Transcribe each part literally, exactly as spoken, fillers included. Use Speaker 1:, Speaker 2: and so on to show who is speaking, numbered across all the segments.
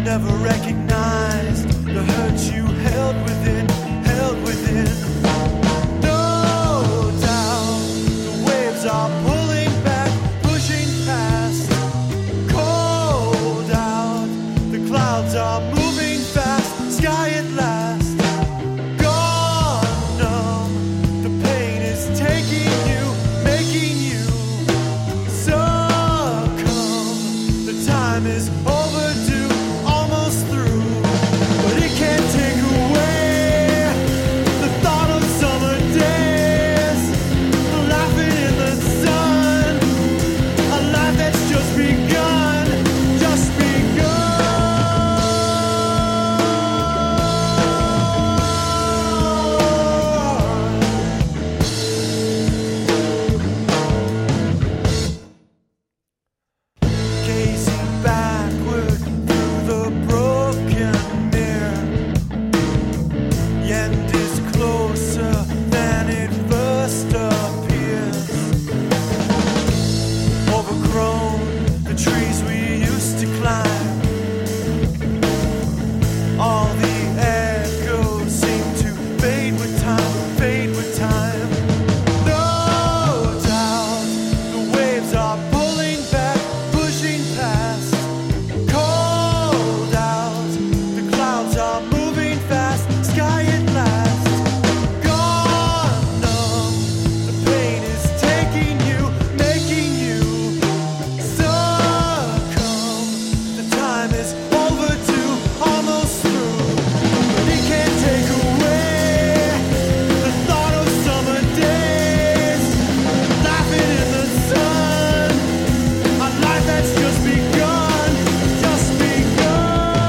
Speaker 1: never recognized the hurt you held within, held within. No doubt the waves are pulling back, pushing past. Cold out, the clouds are moving fast, sky at last. Gone numb, the pain is taking you, making you succumb. The time is overdue, almost through, but it can't take away the thought of summer days, laughing in the sun, a life that's just begun, just begun. Gazing backward through the broken mirror, the end is closer than it first appears. Overgrown, the trees we used to climb, all the echoes seem to fade with time, fade with time. No doubt, the waves are pulling back, pushing past. Cold out, the clouds are moving fast, sky at last. Gone numb, the pain is taking you, making you succumb. The time is overdue, almost through, but it can't take away the thought of summer days, laughing in the sun, a life that's just begun, just begun.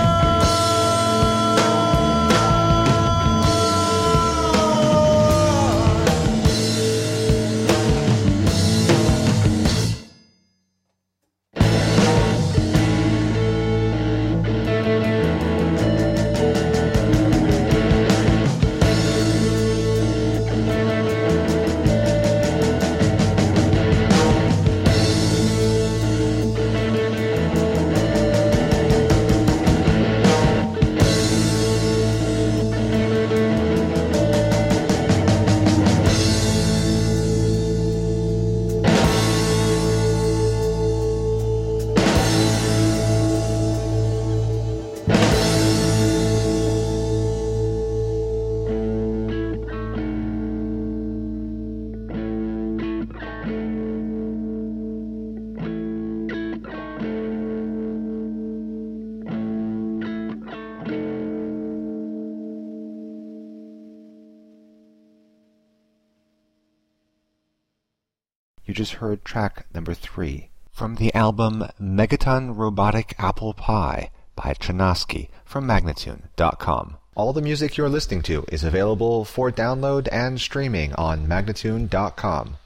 Speaker 2: You just heard track number three from the album Megaton Robotic Apple Pie by Chernowski from Magnatune dot com. All the music you're listening to is available for download and streaming on Magnatune dot com.